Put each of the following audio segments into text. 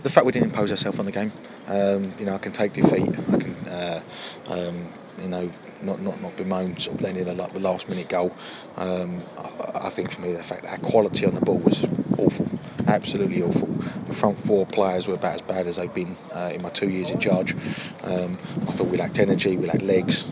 The fact we didn't impose ourselves on the game, I can take defeat. I can, not bemoan sort of letting in a last minute goal. I think for me the fact that our quality on the ball was awful, absolutely awful. The front four players were about as bad as they've been in my 2 years in charge. I thought we lacked energy, we lacked legs.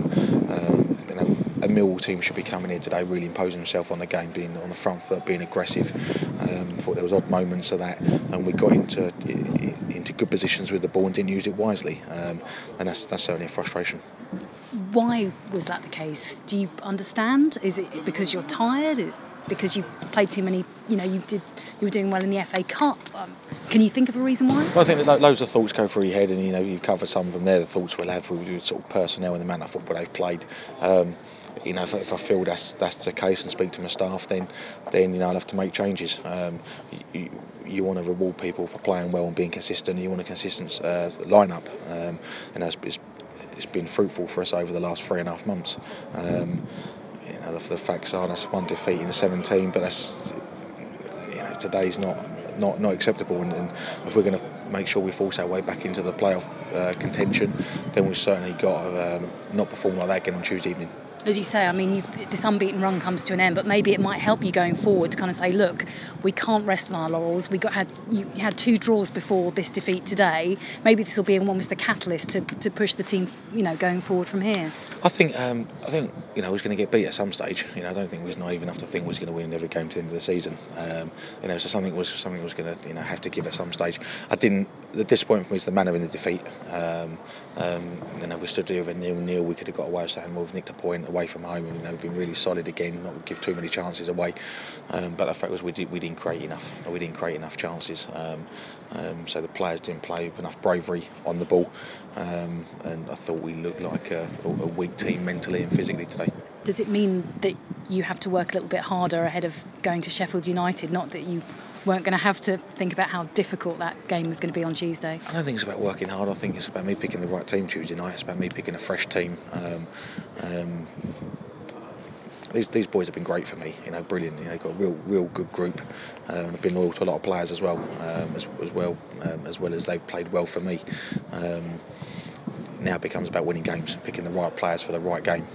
A Millwall team should be coming here today really imposing himself on the game, being on the front foot, being aggressive. I thought there was odd moments of that, and we got into good positions with the ball and didn't use it wisely, and that's certainly a frustration. Why was that the case? Do you understand? Is it because you're tired? Is it because you played too many? You were doing well in the FA Cup. Can you think of a reason why? Well, I think that loads of thoughts go through your head, and you've covered some of them there. The thoughts we'll have with sort of personnel and the amount of football they've played. If I feel that's the case and speak to my staff, then I'll have to make changes. You want to reward people for playing well and being consistent. You want a consistent lineup, and it's been fruitful for us over the last 3.5 months. The facts are that's one defeat in 17, but that's today's not acceptable. And if we're going to make sure we force our way back into the playoff contention, then we've certainly got to not perform like that again on Tuesday evening. As you say, this unbeaten run comes to an end, but maybe it might help you going forward to kind of say, look, we can't rest on our laurels. You had 2 draws before this defeat today. Maybe this will be almost a catalyst to push the team, going forward from here. I think we was going to get beat at some stage. I don't think we was naive enough to think we was going to win every game to the end of the season. So something was going to have to give at some stage. The disappointment for me is the manner in the defeat. We stood here with 0-0. We could have got away with that, and we've nicked a point away from home. We've been really solid again, not give too many chances away. But the fact was we didn't create enough. We didn't create enough chances. So the players didn't play with enough bravery on the ball. And I thought we looked like a weak team mentally and physically today. Does it mean that you have to work a little bit harder ahead of going to Sheffield United? Not that you weren't going to have to think about how difficult that game was going to be on Tuesday. I don't think it's about working hard. I think it's about me picking the right team Tuesday night. It's about me picking a fresh team. These boys have been great for me. Brilliant. Got a real good group. I've been loyal to a lot of players as well, as well as they've played well for me. Now it becomes about winning games, picking the right players for the right game.